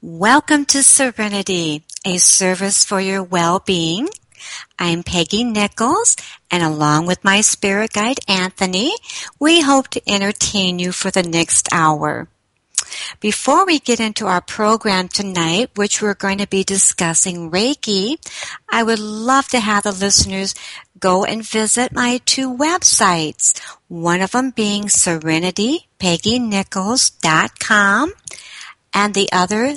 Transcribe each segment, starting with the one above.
Welcome to Serenity, a service for your well-being. I'm Peggy Nichols, and along with my spirit guide, Anthony, we hope to entertain you for the next hour. Before we get into our program tonight, which we're going to be discussing Reiki, I would love to have the listeners go and visit my two websites, one of them being SerenityPeggyNichols.com and the other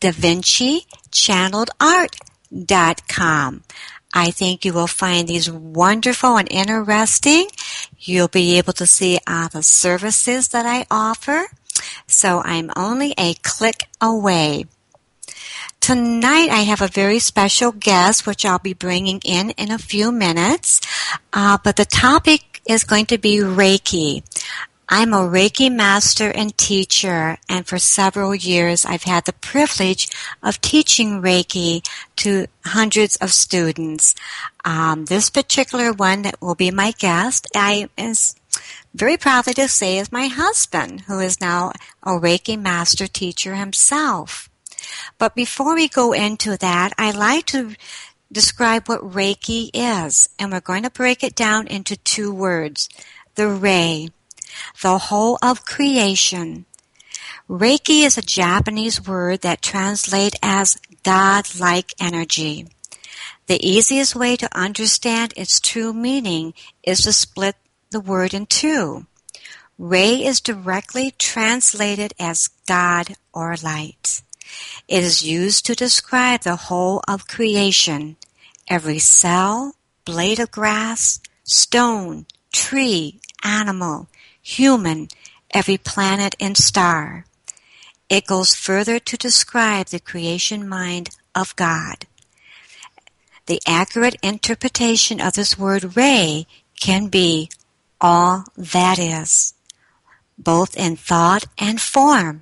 DaVinciChannelledArt.com. I think you will find these wonderful and interesting. You'll be able to see the services that I offer. So I'm only a click away. Tonight I have a very special guest, which I'll be bringing in a few minutes. But the topic is going to be Reiki. I'm a Reiki master and teacher, and for several years I've had the privilege of teaching Reiki to hundreds of students. This particular one that will be my guest, I is very proudly to say is my husband, who is now a Reiki master teacher himself. But before we go into that, I like to describe what Reiki is, and we're going to break it down into two words, the Rei. The whole of creation. Reiki is a Japanese word that translates as God-like energy. The easiest way to understand its true meaning is to split the word in two. Rei is directly translated as God or light. It is used to describe the whole of creation, every cell, blade of grass, stone, tree, animal, human, every planet and star. It goes further to describe the creation mind of God. The accurate interpretation of this word Rei can be all that is, both in thought and form.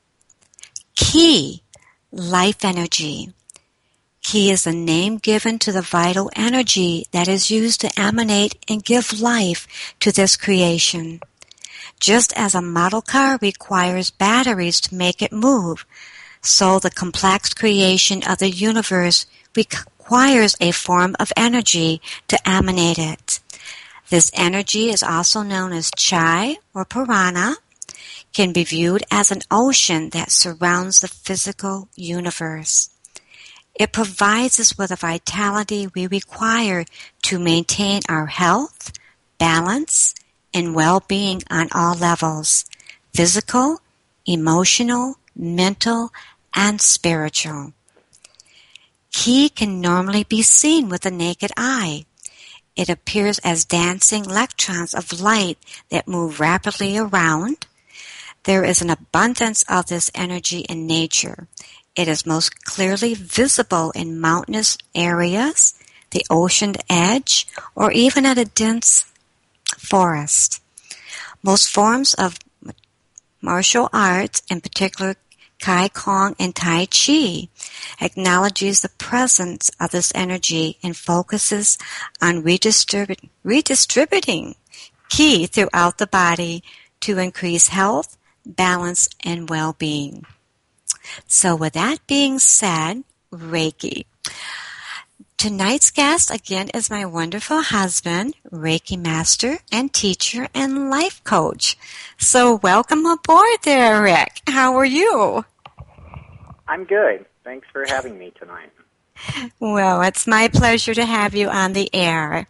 Ki, life energy. Ki is the name given to the vital energy that is used to emanate and give life to this creation. Just as a model car requires batteries to make it move, so the complex creation of the universe requires a form of energy to emanate it. This energy is also known as Chai or Prana, can be viewed as an ocean that surrounds the physical universe. It provides us with the vitality we require to maintain our health, balance, and well-being on all levels, physical, emotional, mental, and spiritual. Ki can normally be seen with the naked eye. It appears as dancing electrons of light that move rapidly around. There is an abundance of this energy in nature. It is most clearly visible in mountainous areas, the ocean edge, or even at a dense forest. Most forms of martial arts, in particular Kai Kong and Tai Chi, acknowledges the presence of this energy and focuses on redistributing Ki throughout the body to increase health, balance, and well-being. So with that being said, Reiki. Tonight's guest, again, is my wonderful husband, Reiki master and teacher and life coach. So welcome aboard there, Rick. How are you? I'm good. Thanks for having me tonight. Well, it's my pleasure to have you on the air.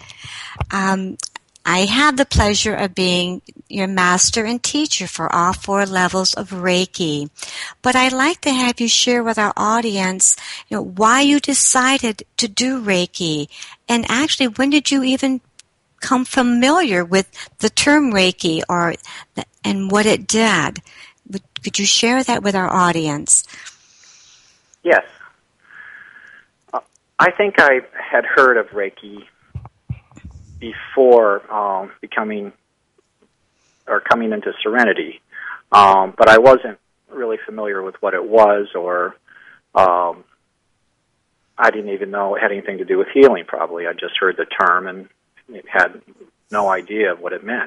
I have the pleasure of being your master and teacher for all 4 levels of Reiki. But I'd like to have you share with our audience, why you decided to do Reiki. And actually, when did you even become familiar with the term Reiki and what it did? Could you share that with our audience? Yes. I think I had heard of Reiki before coming into Serenity, but I wasn't really familiar with what it was, or I didn't even know it had anything to do with healing. Probably I just heard the term and had no idea of what it meant.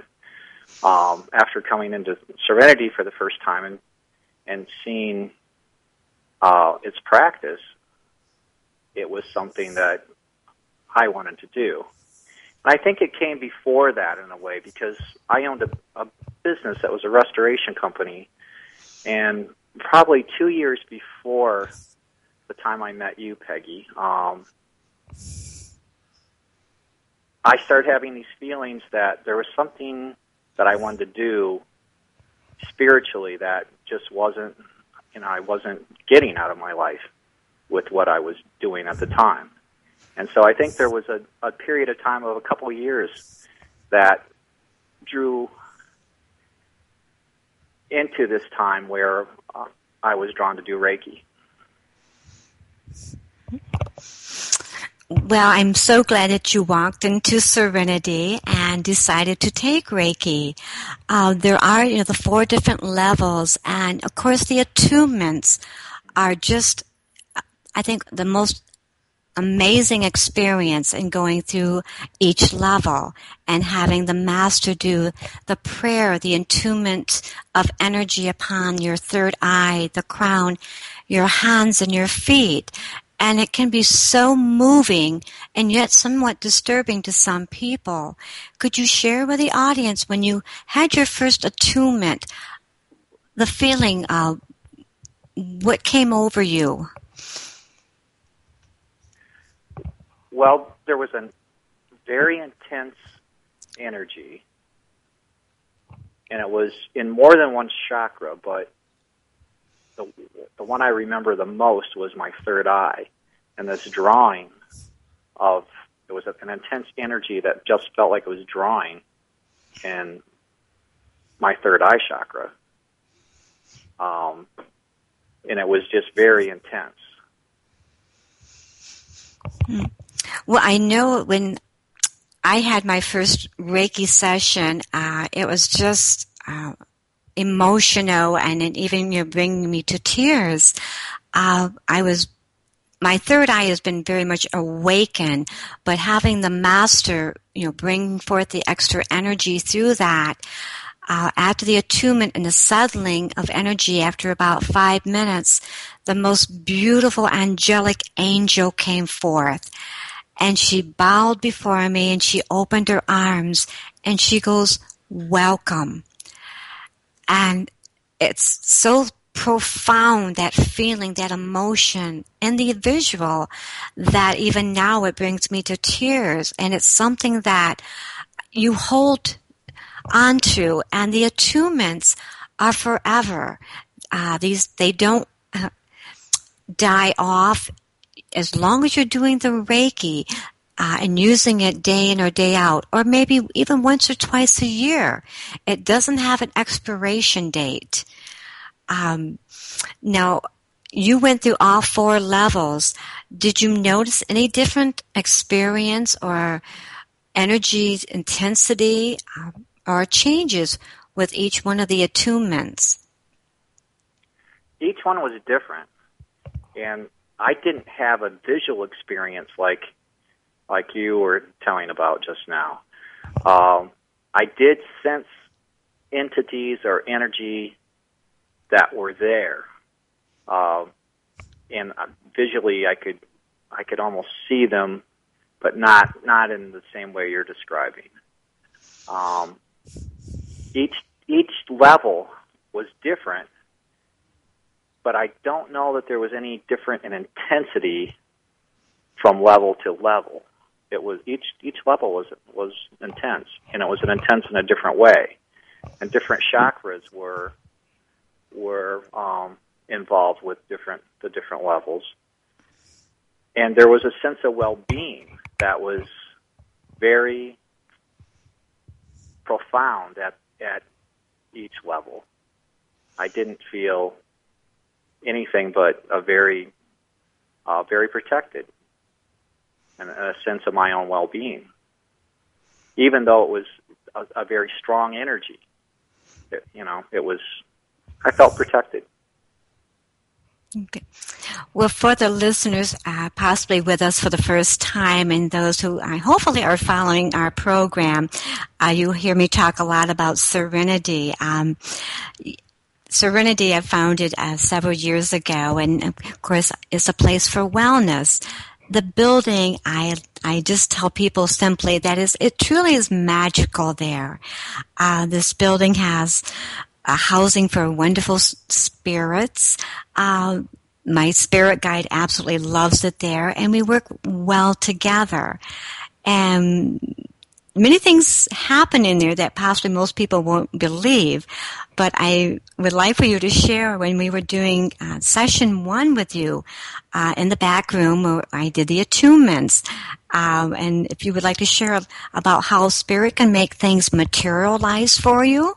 After coming into Serenity for the first time and seeing its practice, it was something that I wanted to do. And I think it came before that in a way, because I owned a business that was a restoration company, and probably 2 years before the time I met you, Peggy, I started having these feelings that there was something that I wanted to do spiritually that just wasn't, I wasn't getting out of my life with what I was doing at the time. And so I think there was a period of time of a couple of years that drew into this time where I was drawn to do Reiki. Well, I'm so glad that you walked into Serenity and decided to take Reiki. There are, the 4 different levels, and of course the attunements are just, I think, the most amazing experience in going through each level and having the master do the prayer, the attunement of energy upon your third eye, the crown, your hands and your feet. And it can be so moving and yet somewhat disturbing to some people. Could you share with the audience, when you had your first attunement, the feeling of what came over you? Well, there was a very intense energy, and it was in more than one chakra, but the one I remember the most was my third eye, and this drawing of, it was an intense energy that just felt like it was drawing in my third eye chakra. And it was just very intense. Well, I know when I had my first Reiki session, it was just emotional, and it even bringing me to tears. My third eye has been very much awakened, but having the master, bring forth the extra energy through that, after the attunement and the settling of energy, after about 5 minutes, the most beautiful angelic angel came forth. And she bowed before me, and she opened her arms, and she goes, "Welcome." And it's so profound, that feeling, that emotion, and the visual, that even now it brings me to tears. And it's something that you hold onto, and the attunements are forever. They don't die off. As long as you're doing the Reiki and using it day in or day out, or maybe even once or twice a year, it doesn't have an expiration date. Now, you went through all 4 levels. Did you notice any different experience or energy intensity or changes with each one of the attunements? Each one was different, and I didn't have a visual experience like you were telling about just now. I did sense entities or energy that were there, and visually I could almost see them, but not in the same way you're describing. Each level was different, but I don't know that there was any different in intensity from level to level. It was each level was intense, and it was an intense in a different way, and different chakras were involved with the different levels, and there was a sense of well-being that was very profound at each level. I didn't feel anything but a very protected, and a sense of my own well-being, even though it was a very strong energy. I felt protected. Okay. Well, for the listeners possibly with us for the first time, and those who hopefully are following our program, you hear me talk a lot about Serenity. Serenity I founded several years ago, and of course it's a place for wellness. The building, I just tell people simply that it truly is magical there. This building has housing for wonderful spirits. My spirit guide absolutely loves it there, and we work well together. And many things happen in there that possibly most people won't believe, but I would like for you to share when we were doing session 1 with you in the back room where I did the attunements. And if you would like to share about how spirit can make things materialize for you.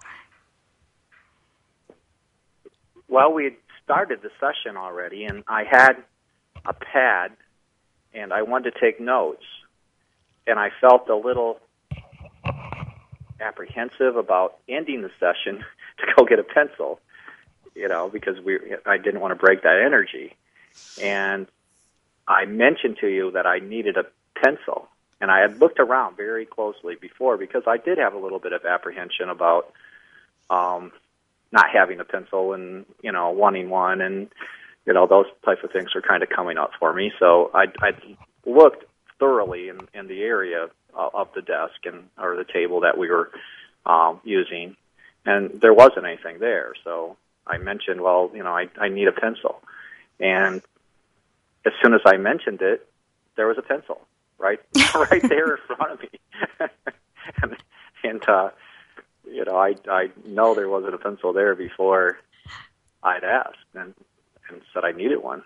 Well, we had started the session already, and I had a pad, and I wanted to take notes, and I felt a little apprehensive about ending the session to go get a pencil, because I didn't want to break that energy. And I mentioned to you that I needed a pencil, and I had looked around very closely before because I did have a little bit of apprehension about not having a pencil and, wanting one, and, those types of things are kind of coming up for me. So I looked thoroughly in the area of the desk or the table that we were using, and there wasn't anything there. So I mentioned, well, I need a pencil. And as soon as I mentioned it, there was a pencil right there in front of me. and I know there wasn't a pencil there before I'd asked and said I needed one.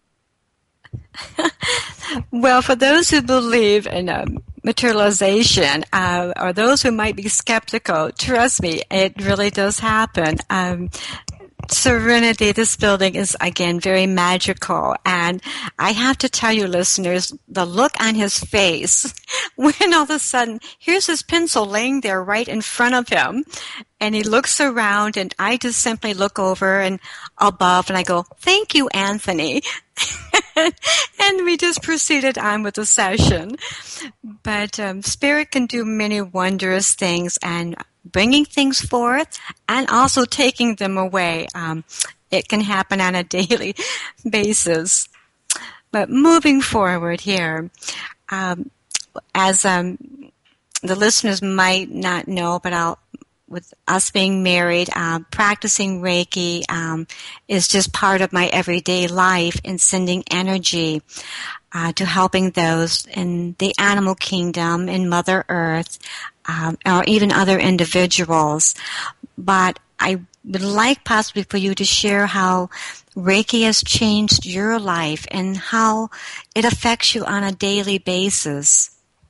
Well, for those who believe in materialization, or those who might be skeptical, trust me, it really does happen. Serenity, this building is, again, very magical. And I have to tell you, listeners, the look on his face when all of a sudden, here's his pencil laying there right in front of him. And he looks around, and I just simply look over and above, and I go, "Thank you, Anthony." And we just proceeded on with the session. But Spirit can do many wondrous things, and bringing things forth and also taking them away. It can happen on a daily basis. But moving forward here, as the listeners might not know, but with us being married, practicing Reiki is just part of my everyday life in sending energy to helping those in the animal kingdom, in Mother Earth, or even other individuals. But I would like possibly for you to share how Reiki has changed your life and how it affects you on a daily basis.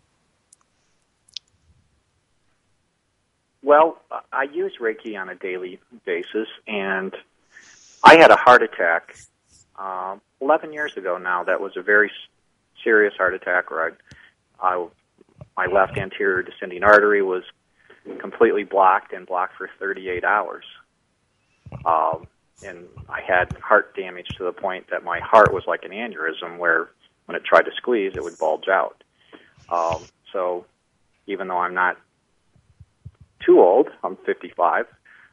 Well, I use Reiki on a daily basis, and I had a heart attack 11 years ago now. That was a very serious heart attack where my left anterior descending artery was completely blocked for 38 hours. And I had heart damage to the point that my heart was like an aneurysm where when it tried to squeeze, it would bulge out. So even though I'm not too old, I'm 55,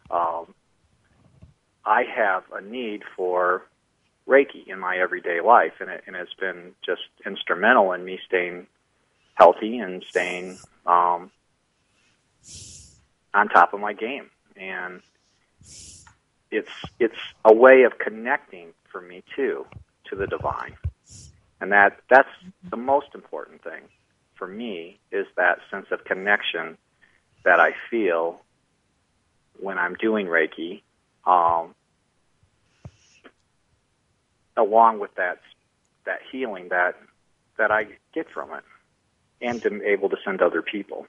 I have a need for Reiki in my everyday life, and it's been just instrumental in me staying healthy and staying on top of my game. And it's a way of connecting for me too to the divine, and that's the most important thing for me, is that sense of connection that I feel when I'm doing Reiki, along with that healing that I get from it, and to be able to send other people.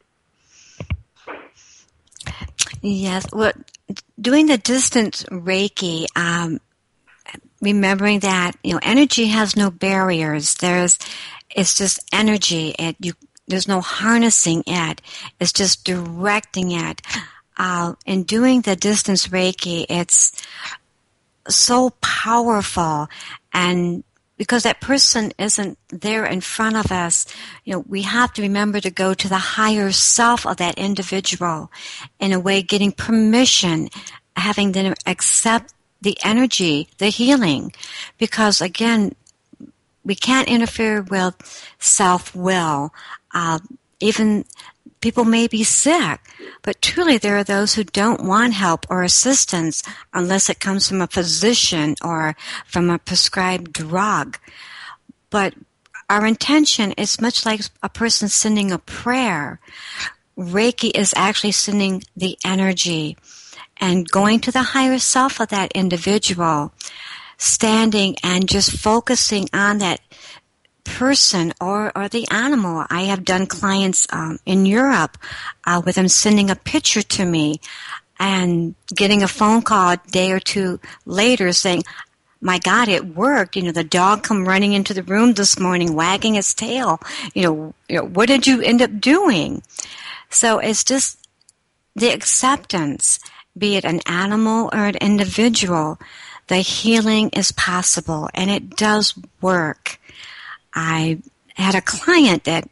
Yes, well, doing the distance Reiki, remembering that energy has no barriers. It's just energy. There's no harnessing it. It's just directing it. In doing the distance Reiki, it's so powerful, and because that person isn't there in front of us, we have to remember to go to the higher self of that individual, in a way getting permission having them accept the energy, the healing, because again, we can't interfere with self-will. Even people may be sick, but truly there are those who don't want help or assistance unless it comes from a physician or from a prescribed drug. But our intention is much like a person sending a prayer. Reiki is actually sending the energy and going to the higher self of that individual, standing and just focusing on that person or the animal. I have done clients in Europe with them sending a picture to me and getting a phone call a day or two later saying, my God, it worked. The dog come running into the room this morning wagging its tail. What did you end up doing? So it's just the acceptance, be it an animal or an individual, the healing is possible, and it does work. I had a client that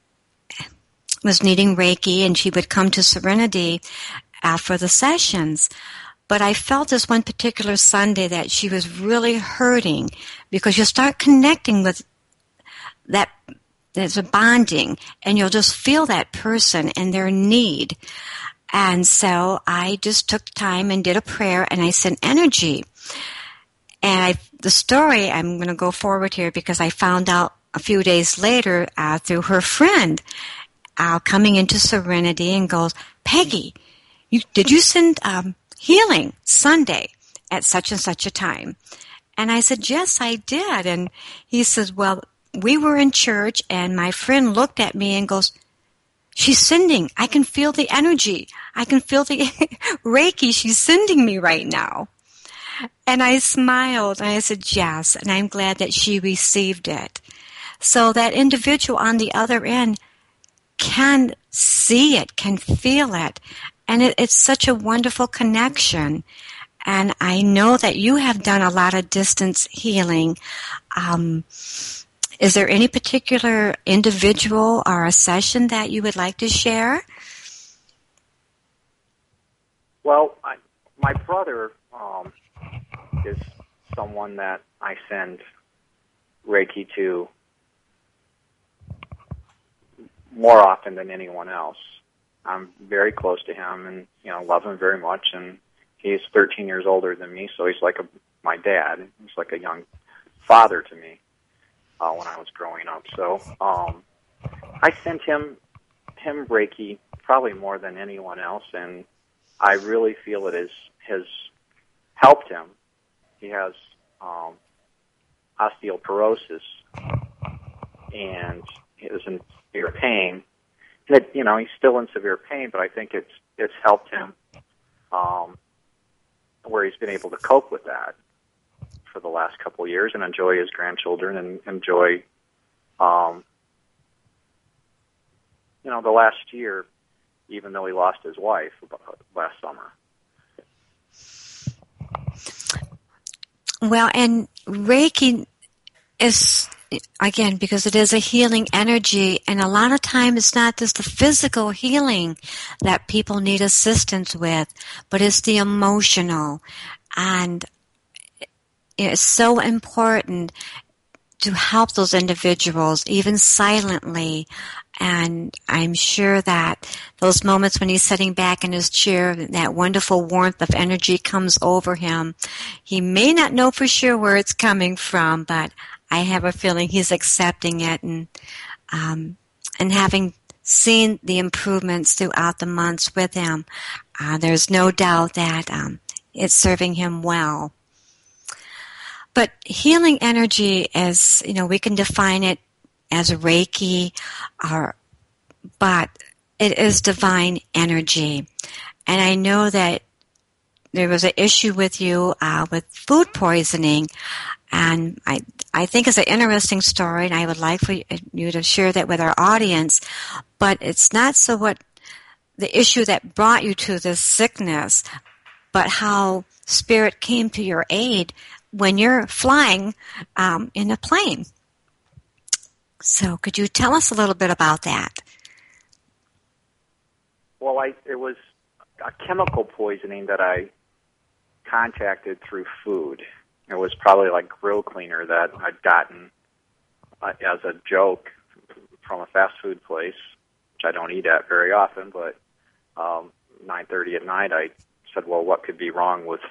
was needing Reiki, and she would come to Serenity for the sessions. But I felt this one particular Sunday that she was really hurting because you start connecting with that. There's a bonding, and you'll just feel that person and their need. And so I just took time and did a prayer, and I sent energy. And the story, I'm going to go forward here because I found out a few days later through her friend coming into Serenity and goes, Peggy, did you send healing Sunday at such and such a time? And I said, yes, I did. And he says, well, we were in church, and my friend looked at me and goes, she's sending. I can feel the energy. I can feel the Reiki she's sending me right now. And I smiled, and I said, yes, and I'm glad that she received it. So that individual on the other end can see it, can feel it, and it's such a wonderful connection. And I know that you have done a lot of distance healing. Is there any particular individual or a session that you would like to share? Well, my brother is someone that I send Reiki to more often than anyone else. I'm very close to him and, love him very much. And he's 13 years older than me, so he's like my dad. He's like a young father to me when I was growing up. So I sent him Reiki probably more than anyone else, and I really feel it has helped him. He has osteoporosis, and he is in severe pain. And he's still in severe pain, but I think it's helped him where he's been able to cope with that for the last couple of years and enjoy his grandchildren and enjoy, the last year, even though he lost his wife last summer. Well, and Reiki is, again, because it is a healing energy, and a lot of times it's not just the physical healing that people need assistance with, but it's the emotional. And it's so important to help those individuals, even silently. And I'm sure that those moments when he's sitting back in his chair, that wonderful warmth of energy comes over him. He may not know for sure where it's coming from, but I have a feeling he's accepting it, and having seen the improvements throughout the months with him, there's no doubt that it's serving him well. But healing energy is, we can define it as Reiki, but it is divine energy. And I know that there was an issue with you with food poisoning, and I think it's an interesting story, and I would like for you to share that with our audience. But it's not so what the issue that brought you to this sickness, but how Spirit came to your aid when you're flying in a plane. So could you tell us a little bit about that? Well, it was a chemical poisoning that I contacted through food. It was probably like grill cleaner that I'd gotten as a joke from a fast food place, which I don't eat at very often, but 9:30 at night, I said, well, what could be wrong with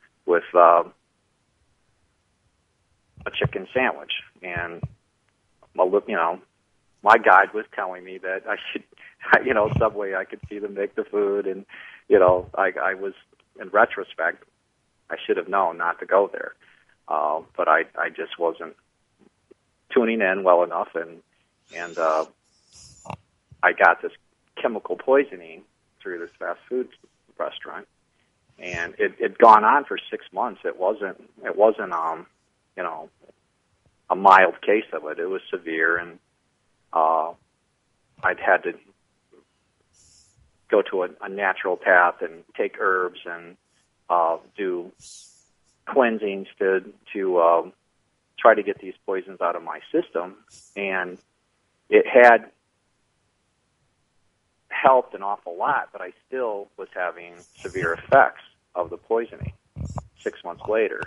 a chicken sandwich? And, well, you know, my guide was telling me that I should, you know, Subway, I could see them make the food, and, you know, I was, in retrospect, I should have known not to go there. But I just wasn't tuning in well enough, and I got this chemical poisoning through this fast food restaurant, and it'd gone on for 6 months. It wasn't you know, a mild case of it. It was severe, and I'd had to go to a naturopath and take herbs and do cleansings to try to get these poisons out of my system, and it had helped an awful lot, but I still was having severe effects of the poisoning 6 months later.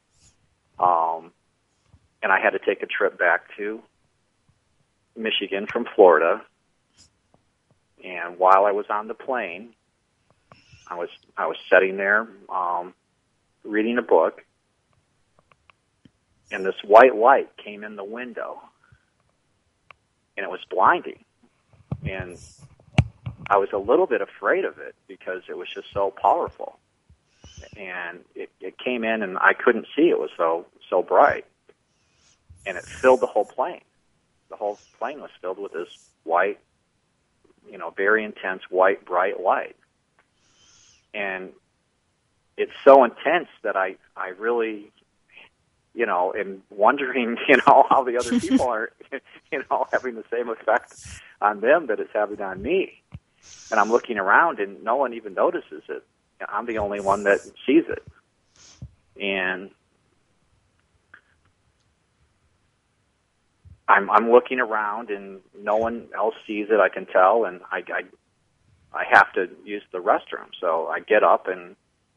And I had to take a trip back to Michigan from Florida, and while I was on the plane, I was sitting there reading a book, and this white light came in the window, and it was blinding. And I was a little bit afraid of it because it was just so powerful. And it came in, and I couldn't see. It was so bright. And it filled the whole plane. The whole plane was filled with this white, you know, very intense white, bright light. And it's so intense that I really, you know, am wondering, you know, how the other people are, you know, having the same effect on them that it's having on me. And I'm looking around, and no one even notices it. I'm the only one that sees it. And I'm looking around, and no one else sees it, I can tell, and I have to use the restroom. So I get up and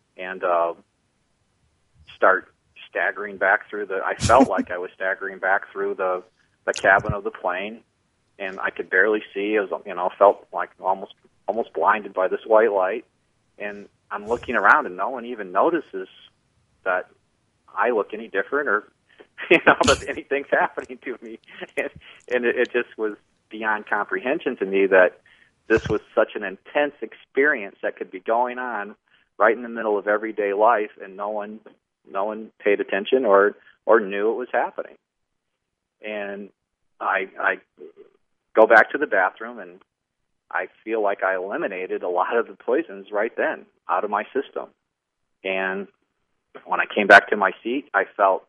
start staggering back through I felt like I was staggering back through the cabin of the plane, and I could barely see. I was, you know, felt like almost blinded by this white light. And I'm looking around, and no one even notices that I look any different, or, you know, that anything's happening to me. And it just was beyond comprehension to me that this was such an intense experience that could be going on right in the middle of everyday life, and no one paid attention or knew it was happening. And I go back to the bathroom, and I feel like I eliminated a lot of the poisons right then out of my system. And when I came back to my seat, I felt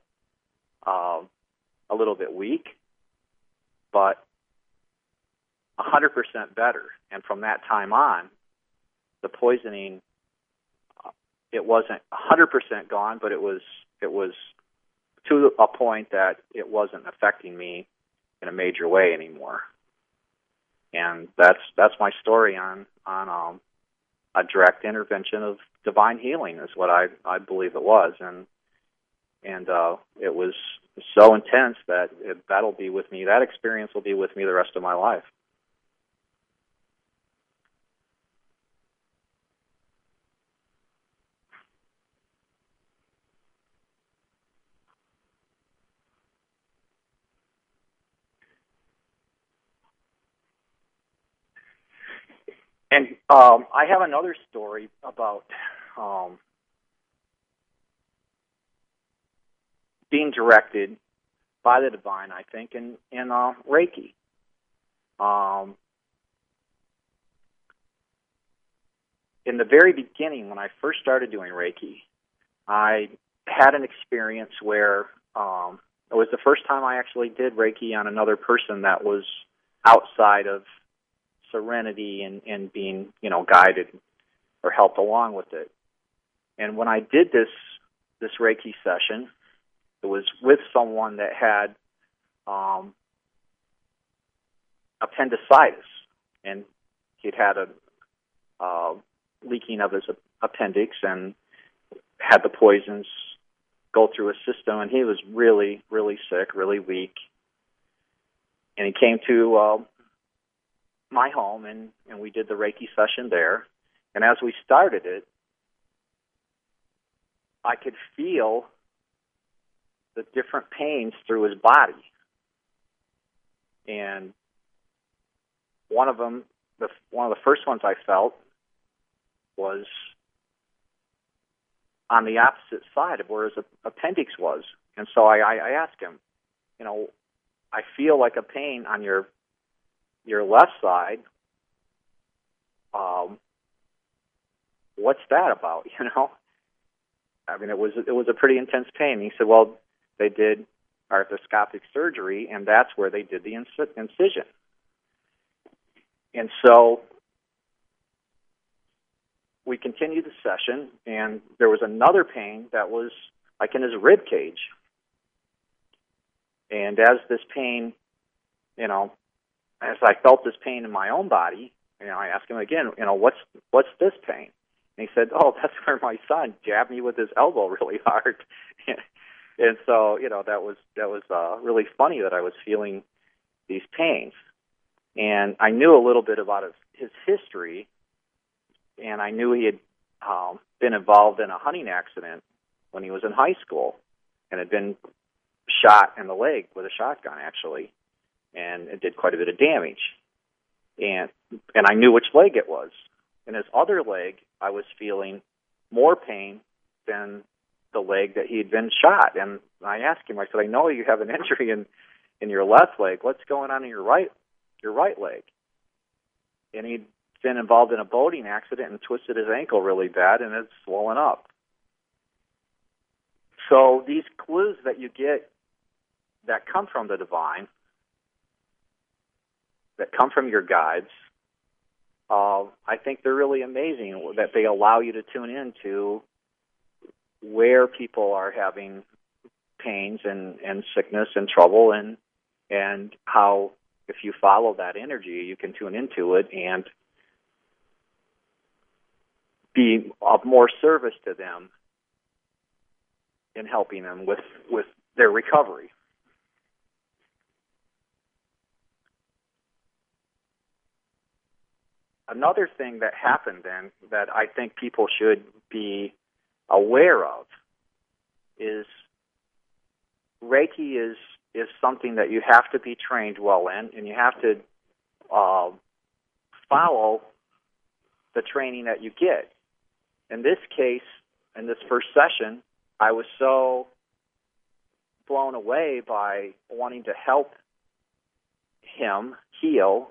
a little bit weak, but 100% better. And from that time on, the poisoning, it wasn't 100% gone, but it was to a point that it wasn't affecting me in a major way anymore. And that's my story on a direct intervention of divine healing is what I believe it was, and it was so intense that that'll be with me. That experience will be with me the rest of my life. And I have another story about being directed by the divine, I think, in Reiki. In the very beginning, when I first started doing Reiki, I had an experience where it was the first time I actually did Reiki on another person that was outside of serenity and being, you know, guided or helped along with it. And when I did this Reiki session, it was with someone that had appendicitis, and he'd had a leaking of his appendix and had the poisons go through his system, and he was really, really sick, really weak. And he came to my home, and we did the Reiki session there. And as we started it, I could feel the different pains through his body. And one of them, one of the first ones I felt was on the opposite side of where his appendix was. And so I asked him, I feel like a pain on your left side. What's that about? I mean, it was a pretty intense pain. He said, well, they did arthroscopic surgery, and that's where they did the incision. And so we continued the session, and there was another pain that was like in his rib cage. And as this pain, as I felt this pain in my own body, I asked him again, what's this pain? And he said, oh, that's where my son jabbed me with his elbow really hard. And so, that was really funny that I was feeling these pains. And I knew a little bit about his history, and I knew he had been involved in a hunting accident when he was in high school and had been shot in the leg with a shotgun, actually, and it did quite a bit of damage. And I knew which leg it was. In his other leg, I was feeling more pain than the leg that he had been shot. And I asked him, I said, I know you have an injury in your left leg. What's going on in your right leg? And he'd been involved in a boating accident and twisted his ankle really bad, and it's swollen up. So these clues that you get that come from the divine, that come from your guides, I think they're really amazing that they allow you to tune into where people are having pains and sickness and trouble, and how if you follow that energy, you can tune into it and be of more service to them in helping them with their recovery. Another thing that happened then that I think people should be aware of is Reiki is something that you have to be trained well in, and you have to follow the training that you get. In this case, in this first session, I was so blown away by wanting to help him heal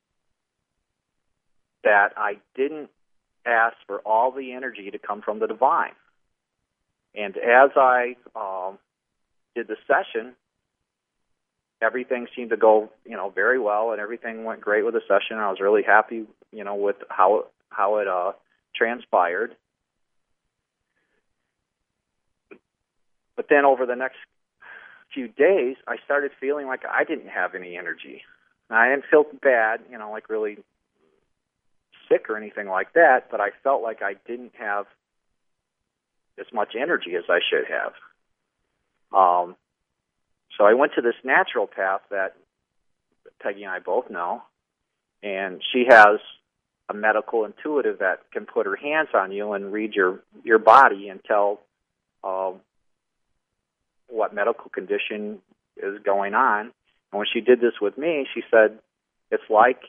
that I didn't ask for all the energy to come from the divine. And as I did the session, everything seemed to go, very well, and everything went great with the session. I was really happy, with how it transpired. But then over the next few days, I started feeling like I didn't have any energy. And I didn't feel bad, like really sick or anything like that, but I felt like I didn't have as much energy as I should have. So I went to this naturopath that Peggy and I both know, and she has a medical intuitive that can put her hands on you and read your body and tell what medical condition is going on. And when she did this with me, she said, it's like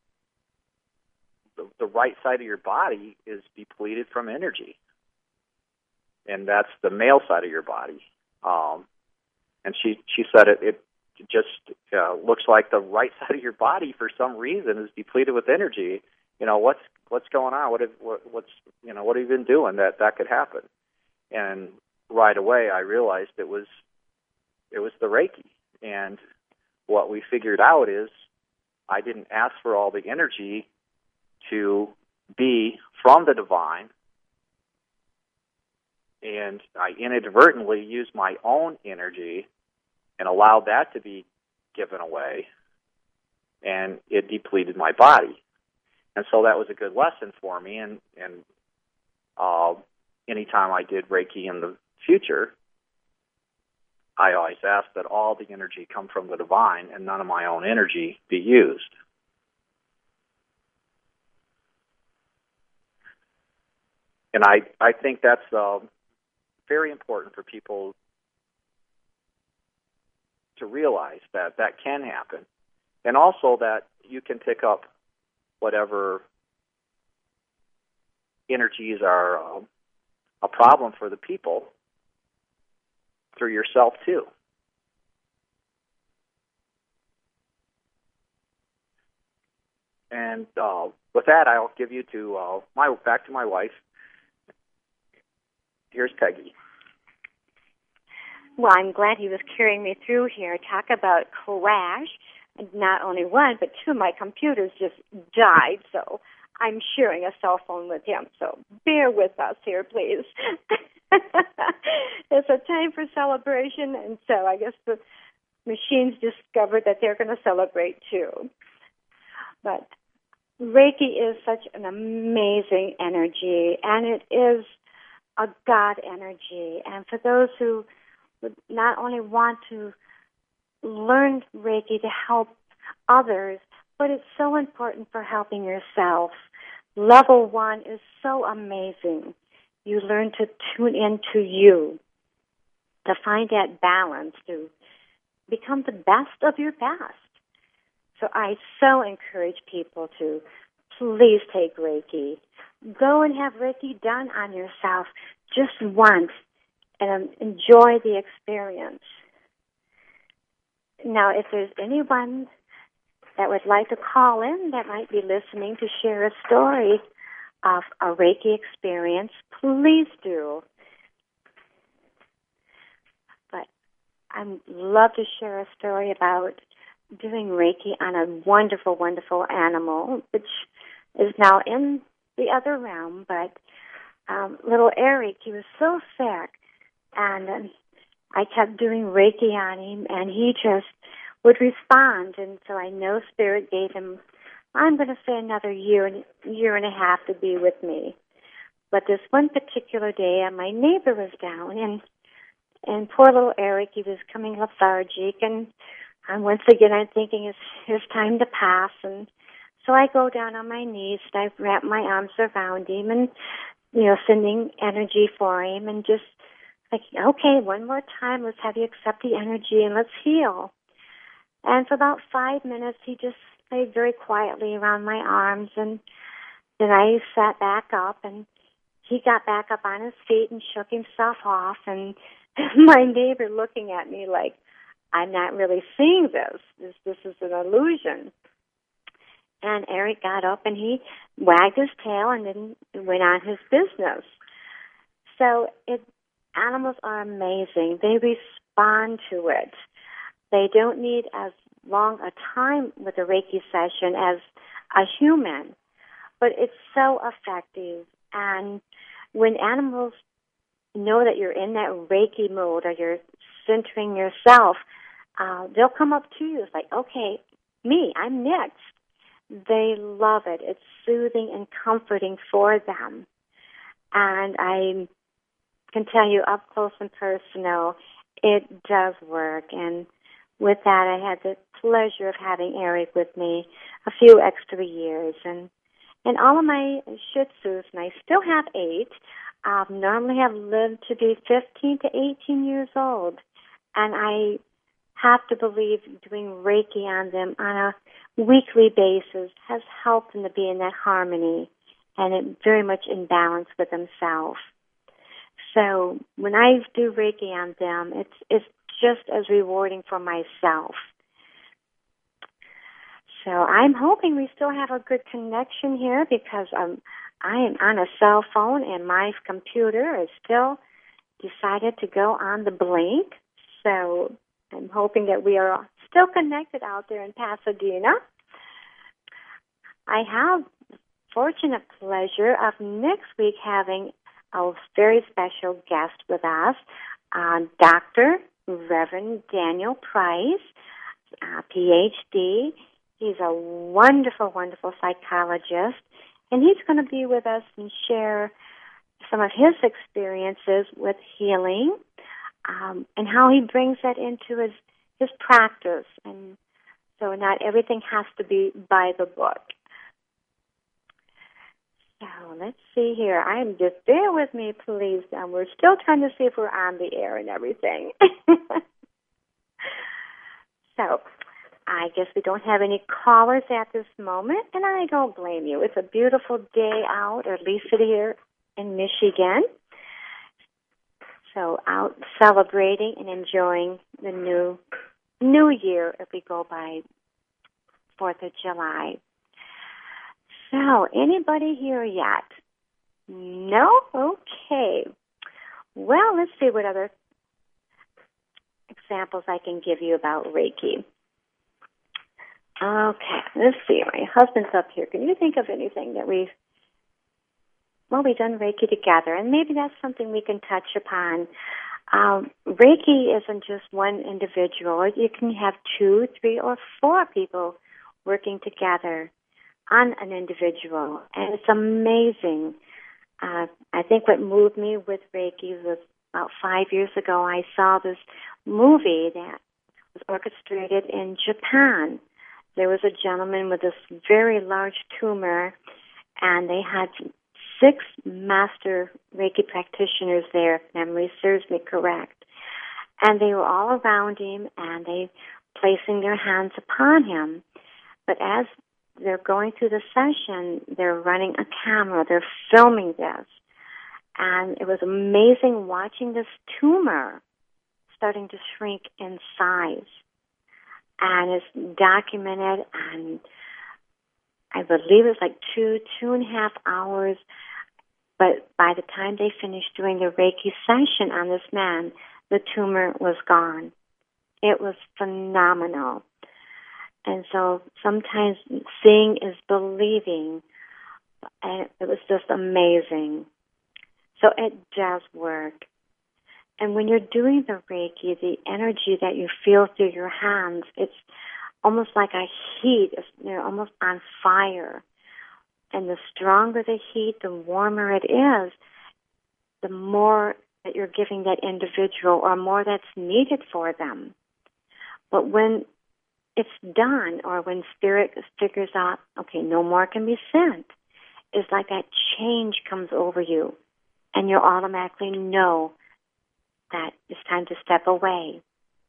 the right side of your body is depleted from energy. And that's the male side of your body. And she said it just looks like the right side of your body for some reason is depleted with energy. What's going on? What have you been doing that could happen? And right away I realized it was the Reiki. And what we figured out is I didn't ask for all the energy to be from the divine, and I inadvertently used my own energy and allowed that to be given away, and it depleted my body. And so that was a good lesson for me, and anytime I did Reiki in the future, I always ask that all the energy come from the divine and none of my own energy be used. And I think that's very important for people to realize that that can happen. And also that you can pick up whatever energies are a problem for the people through yourself too. And with that, I'll give you to back to my wife. Here's Peggy. Well, I'm glad he was carrying me through here. Talk about crash. Not only one, but two of my computers just died, so I'm sharing a cell phone with him. So bear with us here, please. It's a time for celebration, and so I guess the machines discovered that they're going to celebrate too. But Reiki is such an amazing energy, and it is a God energy. And for those who would not only want to learn Reiki to help others, but it's so important for helping yourself. Level 1 is so amazing. You learn to tune into you, to find that balance, to become the best of your best. So I so encourage people to please take Reiki. Go and have Reiki done on yourself just once and enjoy the experience. Now, if there's anyone that would like to call in that might be listening to share a story of a Reiki experience, please do. But I'd love to share a story about doing Reiki on a wonderful, wonderful animal, which is now in the other realm. But little Eric, he was so sick, and I kept doing Reiki on him, and he just would respond. And so I know Spirit gave him, I'm going to say, another year and a half to be with me. But this one particular day, my neighbor was down, and poor little Eric, he was coming lethargic, and once again I'm thinking it's his time to pass. And so I go down on my knees, and I wrap my arms around him, and sending energy for him, and just like, okay, one more time, let's have you accept the energy and let's heal. And for about 5 minutes, he just laid very quietly around my arms, and then I sat back up, and he got back up on his feet and shook himself off, and my neighbor looking at me like, I'm not really seeing this. This is an illusion. And Eric got up, and he wagged his tail and then went on his business. So animals are amazing. They respond to it. They don't need as long a time with a Reiki session as a human, but it's so effective. And when animals know that you're in that Reiki mode or you're centering yourself, they'll come up to you. It's like, okay, I'm next. They love it. It's soothing and comforting for them. And I can tell you up close and personal, it does work. And with that, I had the pleasure of having Eric with me a few extra years. And all of my Shih Tzus, and I still have 8, normally have lived to be 15 to 18 years old. And I have to believe doing Reiki on them on a weekly basis has helped them to be in that harmony and it very much in balance with themselves. So when I do Reiki on them, it's just as rewarding for myself. So I'm hoping we still have a good connection here because I am on a cell phone and my computer is still decided to go on the blink. So I'm hoping that we are still connected out there in Pasadena. I have the fortunate pleasure of next week having a very special guest with us, Dr. Reverend Daniel Price, Ph.D. He's a wonderful, wonderful psychologist, and he's going to be with us and share some of his experiences with healing, and how he brings that into his practice. And so not everything has to be by the book. So let's see here. Bear with me, please. We're still trying to see if we're on the air and everything. So I guess we don't have any callers at this moment, and I don't blame you. It's a beautiful day out, or at least here in Michigan. So out celebrating and enjoying the new year if we go by 4th of July. So, anybody here yet? No? Okay. Well, let's see what other examples I can give you about Reiki. Okay, let's see. My husband's up here. Can you think of anything that we've done Reiki together? And maybe that's something we can touch upon. Reiki isn't just one individual. You can have 2, 3, or 4 people working together on an individual, and it's amazing. I think what moved me with Reiki was about 5 years ago. I saw this movie that was orchestrated in Japan. There was a gentleman with this very large tumor, and they had 6 master Reiki practitioners there, if memory serves me correct. And they were all around him, and they placing their hands upon him. But as they're going through the session, they're running a camera, they're filming this. And it was amazing watching this tumor starting to shrink in size. And it's documented, and I believe it's like 2.5 hours. But by the time they finished doing the Reiki session on this man, the tumor was gone. It was phenomenal. And so sometimes seeing is believing, and it was just amazing. So it does work. And when you're doing the Reiki, the energy that you feel through your hands, it's almost like a heat. They're almost on fire. And the stronger the heat, the warmer it is, the more that you're giving that individual, or more that's needed for them. But when it's done, or when Spirit figures out, okay, no more can be sent, it's like that change comes over you, and you automatically know that it's time to step away.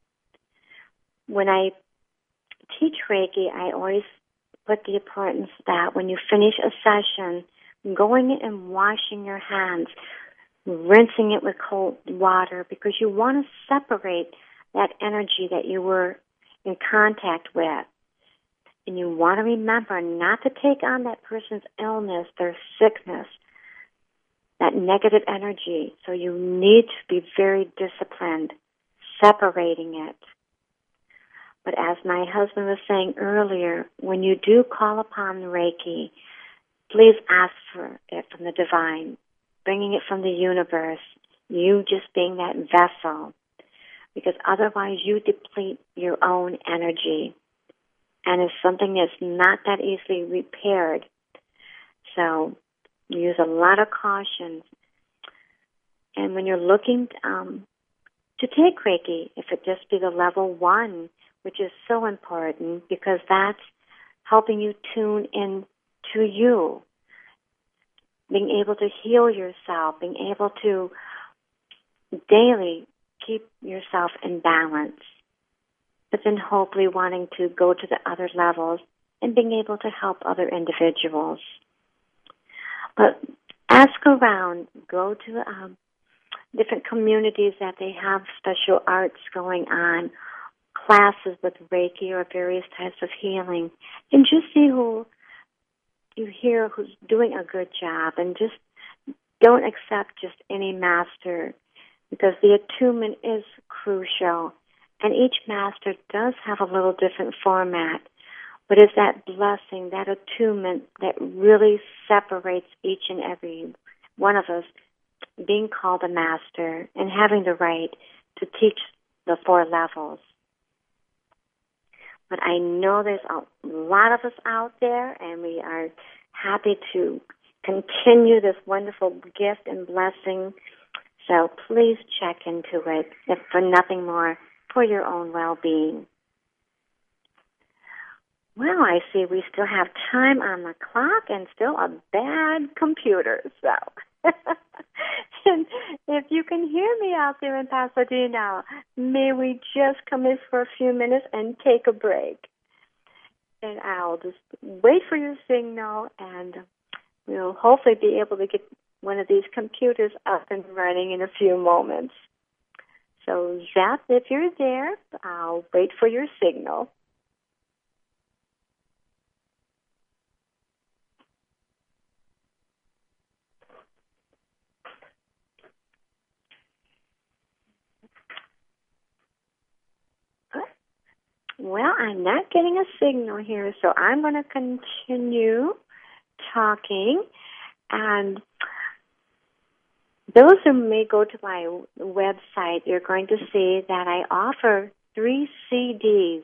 When I teach Reiki, I always put the importance that when you finish a session, going in and washing your hands, rinsing it with cold water, because you want to separate that energy that you were in contact with. And you want to remember not to take on that person's illness, their sickness, that negative energy. So you need to be very disciplined, separating it. But as my husband was saying earlier, when you do call upon Reiki, please ask for it from the divine, bringing it from the universe, you just being that vessel. Because otherwise you deplete your own energy. And it's something that's not that easily repaired. So use a lot of caution. And when you're looking to take Reiki, if it just be the level 1, which is so important because that's helping you tune in to you, being able to heal yourself, being able to daily keep yourself in balance, but then hopefully wanting to go to the other levels and being able to help other individuals. But ask around, go to different communities that they have special arts going on, classes with Reiki or various types of healing, and just see who you hear who's doing a good job, and just don't accept just any master, because the attunement is crucial, and each master does have a little different format, but it's that blessing, that attunement that really separates each and every one of us being called a master and having the right to teach the 4 levels. But I know there's a lot of us out there, and we are happy to continue this wonderful gift and blessing. So please check into it, if for nothing more, for your own well-being. Well, I see we still have time on the clock and still a bad computer. So, and if you can hear me out there in Pasadena, may we just come in for a few minutes and take a break. And I'll just wait for your signal, and we'll hopefully be able to get one of these computers up and running in a few moments. So, Zap, if you're there, I'll wait for your signal. Well, I'm not getting a signal here, so I'm going to continue talking. And those who may go to my website, you're going to see that I offer 3 CDs.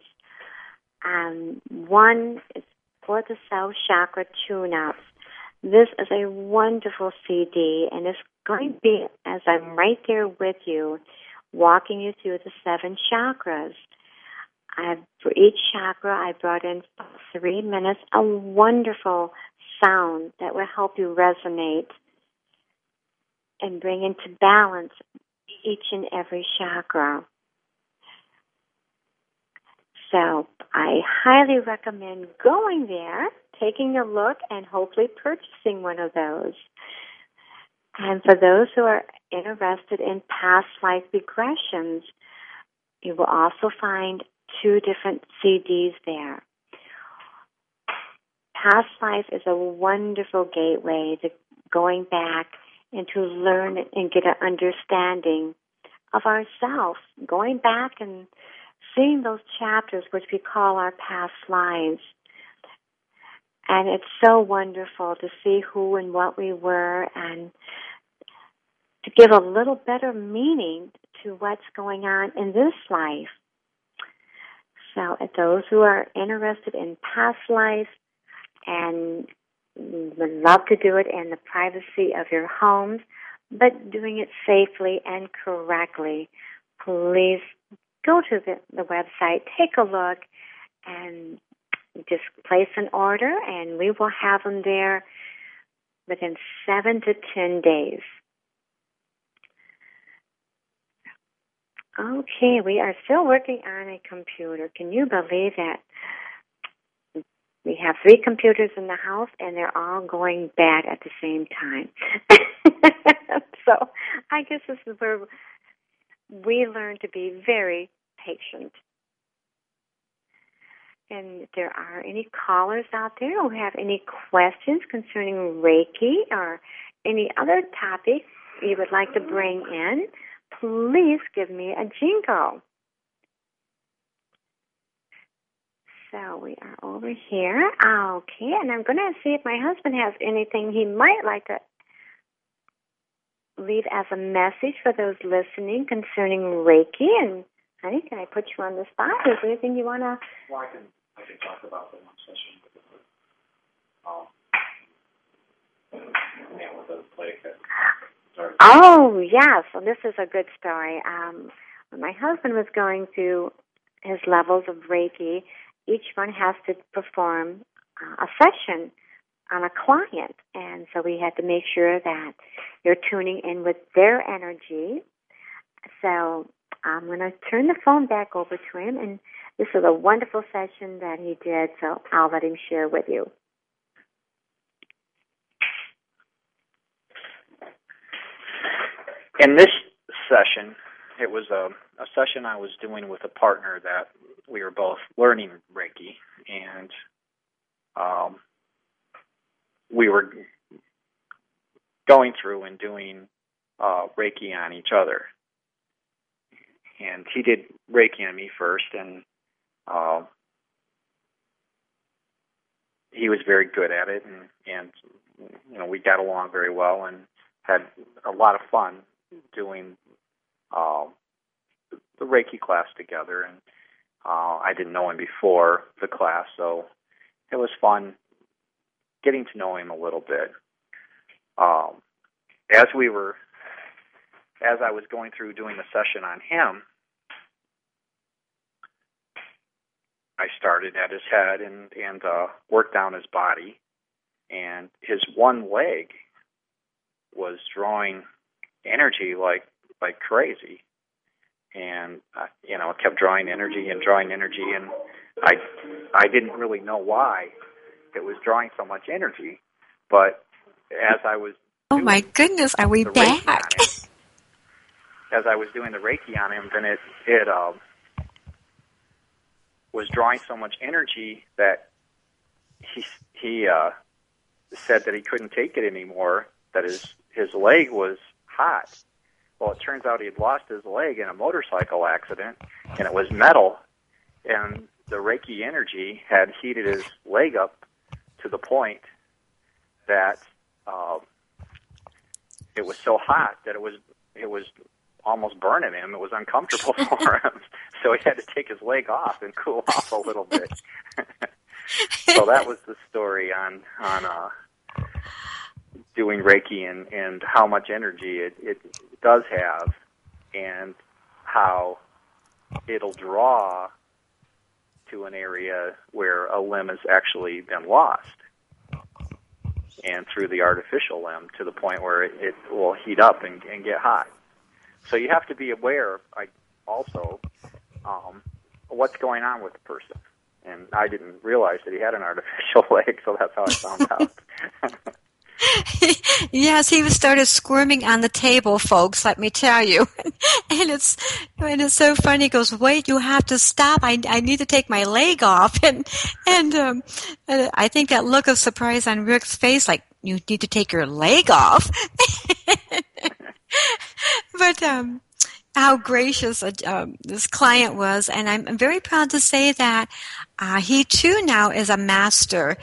One is for the South Chakra Tune-Ups. This is a wonderful CD, and it's going to be, as I'm right there with you, walking you through the 7 chakras. For each chakra, I brought in 3 minutes, a wonderful sound that will help you resonate and bring into balance each and every chakra. So I highly recommend going there, taking a look, and hopefully purchasing one of those. And for those who are interested in past life regressions, you will also find 2 different CDs there. Past life is a wonderful gateway to going back and to learn and get an understanding of ourselves, going back and seeing those chapters which we call our past lives. And it's so wonderful to see who and what we were and to give a little better meaning to what's going on in this life. So those who are interested in past life and would love to do it in the privacy of your homes, but doing it safely and correctly, please go to the website, take a look, and just place an order, and we will have them there within 7 to 10 days. Okay, we are still working on a computer. Can you believe that? We have 3 computers in the house, and they're all going bad at the same time. So I guess this is where we learn to be very patient. And if there are any callers out there who have any questions concerning Reiki or any other topic you would like to bring in, please give me a jingle. So we are over here. Okay, and I'm going to see if my husband has anything he might like to leave as a message for those listening concerning Reiki. And, honey, can I put you on the spot? Is there anything you want to... Well, I can talk about the one session with the man with the plague that started. Oh, yeah, so this is a good story. When my husband was going through his levels of Reiki, each one has to perform a session on a client. And so we had to make sure that you're tuning in with their energy. So I'm going to turn the phone back over to him, and this is a wonderful session that he did, so I'll let him share with you. In this session, it was a session I was doing with a partner that we were both learning Reiki, and we were going through and doing Reiki on each other. And he did Reiki on me first, and he was very good at it, and you know, we got along very well and had a lot of fun doing the Reiki class together. And I didn't know him before the class, so it was fun getting to know him a little bit. as I was going through doing the session on him, I started at his head and worked down his body, and his one leg was drawing energy like crazy, and it kept drawing energy, and I didn't really know why it was drawing so much energy, but as I was my goodness, are we back? As I was doing the Reiki on him, then it was drawing so much energy that he said that he couldn't take it anymore, that his leg was hot. Well, it turns out he had lost his leg in a motorcycle accident, and it was metal, and the Reiki energy had heated his leg up to the point that it was so hot that it was almost burning him. It was uncomfortable for him, so he had to take his leg off and cool off a little bit. So that was the story on doing Reiki and how much energy it does have, and how it'll draw to an area where a limb has actually been lost, and through the artificial limb to the point where it will heat up and get hot. So you have to be aware also what's going on with the person. And I didn't realize that he had an artificial leg, so that's how I found out. Yes, he started squirming on the table, folks, let me tell you. And it's so funny. He goes, wait, you have to stop. I need to take my leg off. And I think that look of surprise on Rick's face, like, you need to take your leg off. But how gracious this client was. And I'm very proud to say that he, too, now is a master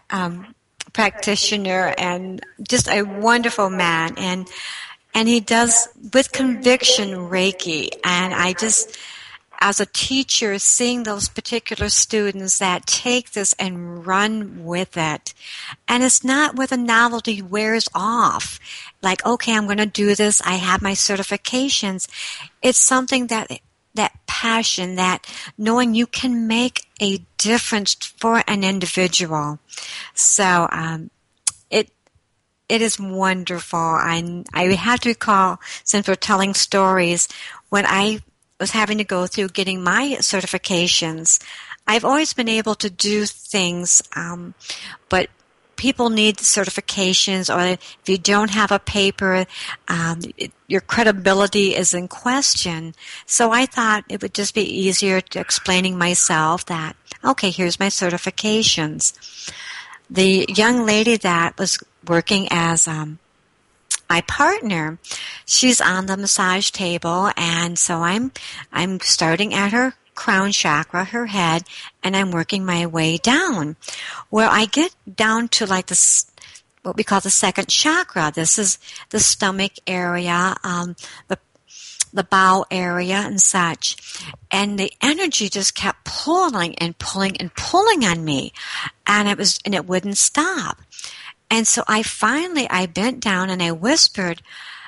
practitioner and just a wonderful man, and he does with conviction Reiki. And I just, as a teacher, seeing those particular students that take this and run with it, and it's not where the novelty wears off, like, okay, I'm going to do this, I have my certifications. It's something that passion, that knowing you can make a difference for an individual. So it is wonderful. I have to recall, since we're telling stories, when I was having to go through getting my certifications, I've always been able to do things, but people need certifications, or if you don't have a paper, your credibility is in question. So I thought it would just be easier to explaining myself that, okay, here's my certifications. The young lady that was working as my partner, she's on the massage table, and so I'm starting at her crown chakra, her head, and I'm working my way down. Well, I get down to like this, what we call the second chakra. This is the stomach area, the bowel area and such. And the energy just kept pulling and pulling and pulling on me. And it wouldn't stop. And so I bent down and I whispered,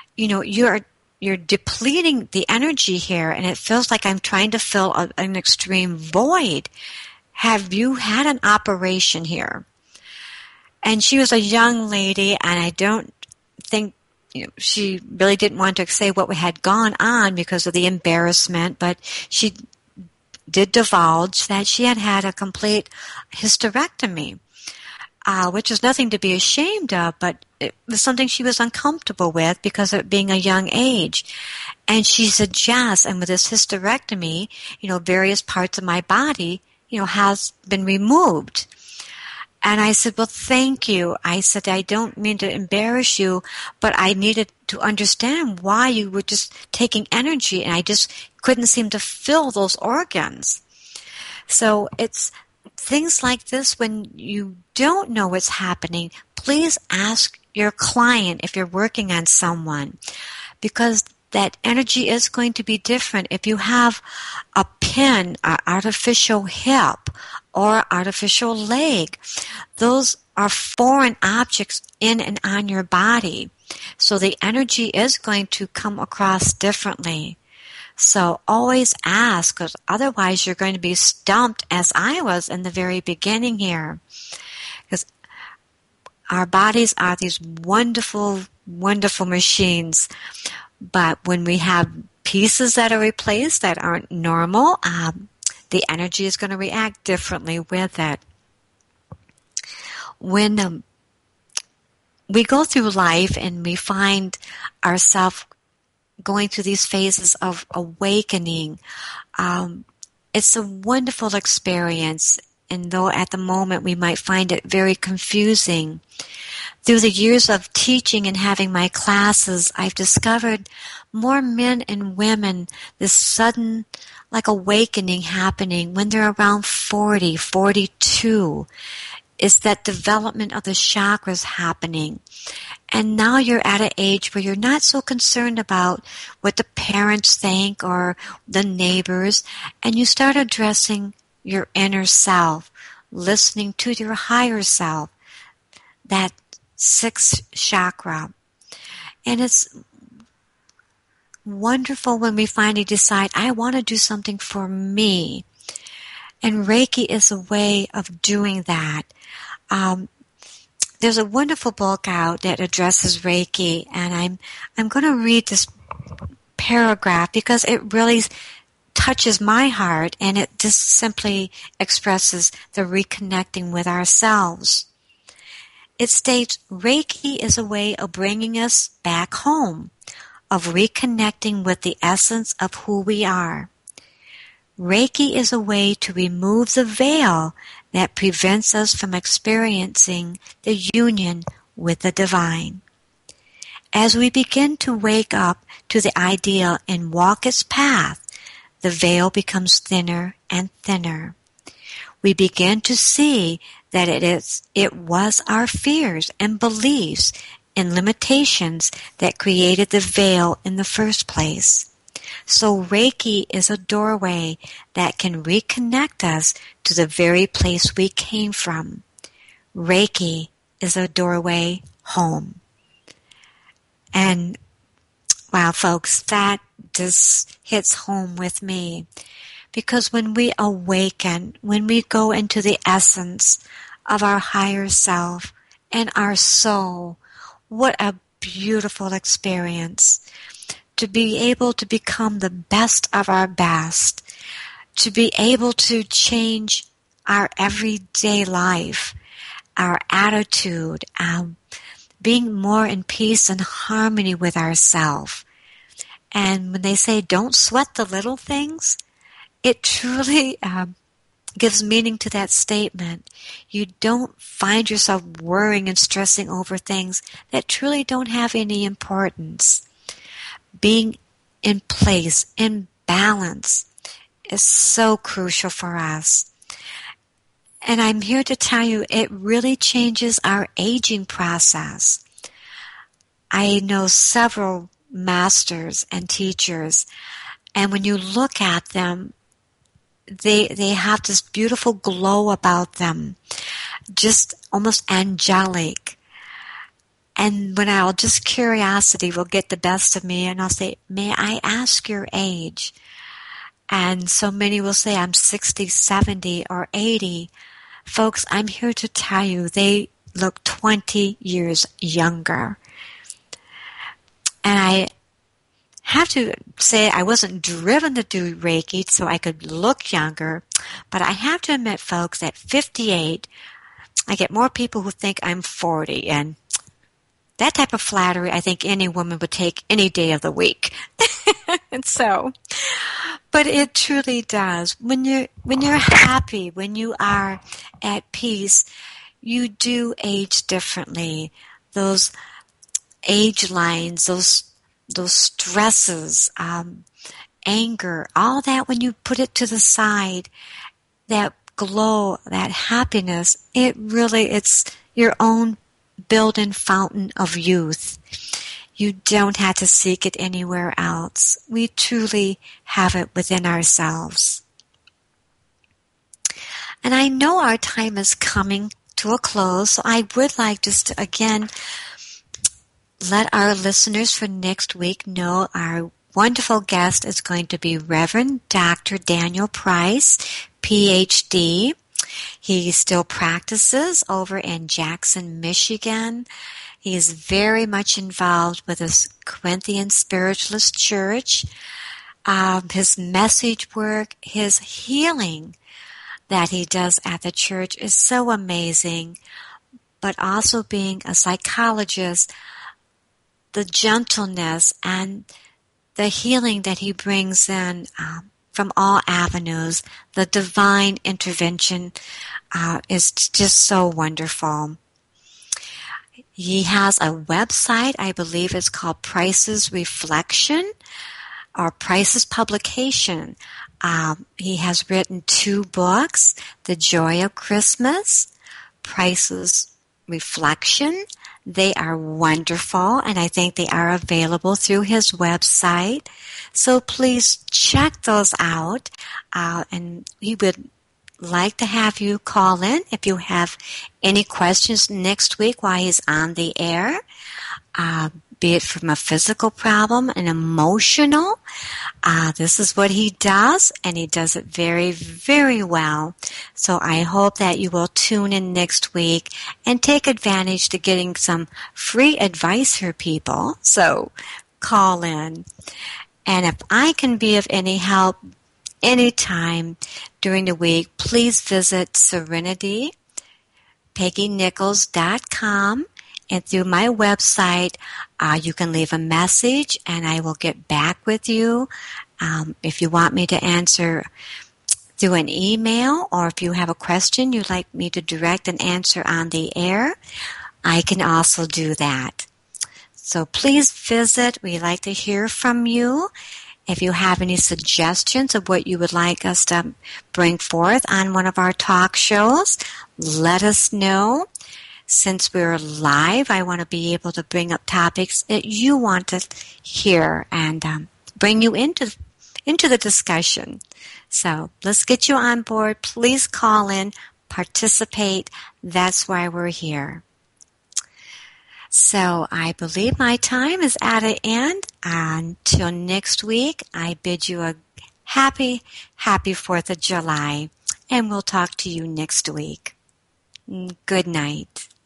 you're depleting the energy here, and it feels like I'm trying to fill an extreme void. Have you had an operation here? And she was a young lady, and I don't think she really didn't want to say what had gone on because of the embarrassment, but she did divulge that she had had a complete hysterectomy, which is nothing to be ashamed of, but it was something she was uncomfortable with because of it being a young age. And she said, yes, and with this hysterectomy, various parts of my body, has been removed. And I said, well, thank you. I said, I don't mean to embarrass you, but I needed to understand why you were just taking energy, and I just couldn't seem to fill those organs. So it's things like this, when you don't know what's happening, please ask your client if you're working on someone, because that energy is going to be different. If you have a pin, an artificial hip, or artificial leg, those are foreign objects in and on your body. So the energy is going to come across differently. So always ask, because otherwise you're going to be stumped, as I was in the very beginning here. Because our bodies are these wonderful, wonderful machines. But when we have pieces that are replaced that aren't normal, the energy is going to react differently with it. When we go through life and we find ourselves going through these phases of awakening, it's a wonderful experience. And though at the moment we might find it very confusing, through the years of teaching and having my classes, I've discovered more men and women, this sudden like awakening happening when they're around 40, 42. Is that development of the chakras happening. And now you're at an age where you're not so concerned about what the parents think or the neighbors, and you start addressing your inner self, listening to your higher self, that sixth chakra. And it's wonderful when we finally decide, I want to do something for me. And Reiki is a way of doing that. There's a wonderful book out that addresses Reiki, and I'm going to read this paragraph because it really touches my heart, and it just simply expresses the reconnecting with ourselves. It states, Reiki is a way of bringing us back home, of reconnecting with the essence of who we are. Reiki is a way to remove the veil that prevents us from experiencing the union with the divine. As we begin to wake up to the ideal and walk its path, the veil becomes thinner and thinner. We begin to see that it was our fears and beliefs and limitations that created the veil in the first place. So Reiki is a doorway that can reconnect us to the very place we came from. Reiki is a doorway home. And wow, folks, that just hits home with me. Because when we awaken, when we go into the essence of our higher self and our soul, what a beautiful experience. To be able to become the best of our best, to be able to change our everyday life, our attitude, being more in peace and harmony with ourselves. And when they say don't sweat the little things, it truly gives meaning to that statement. You don't find yourself worrying and stressing over things that truly don't have any importance. Being in place, in balance, is so crucial for us. And I'm here to tell you, it really changes our aging process. I know several masters and teachers, and when you look at them, they have this beautiful glow about them, just almost angelic. And when curiosity will get the best of me, and I'll say, may I ask your age? And so many will say, I'm 60, 70, or 80. Folks, I'm here to tell you, they look 20 years younger. And I have to say, I wasn't driven to do Reiki so I could look younger, but I have to admit, folks, at 58, I get more people who think I'm 40, and that type of flattery, I think any woman would take any day of the week. And so, but it truly does. When you're happy, when you are at peace, you do age differently. Those age lines, those stresses, anger, all that, when you put it to the side, that glow, that happiness, it's your own built-in fountain of youth. You don't have to seek it anywhere else. We truly have it within ourselves. And I know our time is coming to a close. So I would like just to, again, let our listeners for next week know our wonderful guest is going to be Reverend Dr. Daniel Price, Ph.D. He still practices over in Jackson, Michigan. He is very much involved with the Corinthian Spiritualist Church. His message work, his healing that he does at the church is so amazing, but also being a psychologist, the gentleness and the healing that he brings in from all avenues, the divine intervention is just so wonderful. He has a website, I believe it's called Price's Reflection or Price's Publication. He has written 2 books, The Joy of Christmas, Price's Reflection. They are wonderful, and I think they are available through his website. So please check those out, and he would like to have you call in if you have any questions next week while he's on the air, be it from a physical problem, an emotional. This is what he does, and he does it very, very well. So I hope that you will tune in next week and take advantage to getting some free advice for people. So call in. And if I can be of any help anytime during the week, please visit Serenity, PeggyNichols.com. And through my website, you can leave a message, and I will get back with you. If you want me to answer through an email, or if you have a question you'd like me to direct an answer on the air, I can also do that. So please visit. We'd like to hear from you. If you have any suggestions of what you would like us to bring forth on one of our talk shows, let us know. Since we're live, I want to be able to bring up topics that you want to hear and bring you into the discussion. So let's get you on board. Please call in, participate. That's why we're here. So I believe my time is at an end. Until next week, I bid you a happy 4th of July, and we'll talk to you next week. Good night.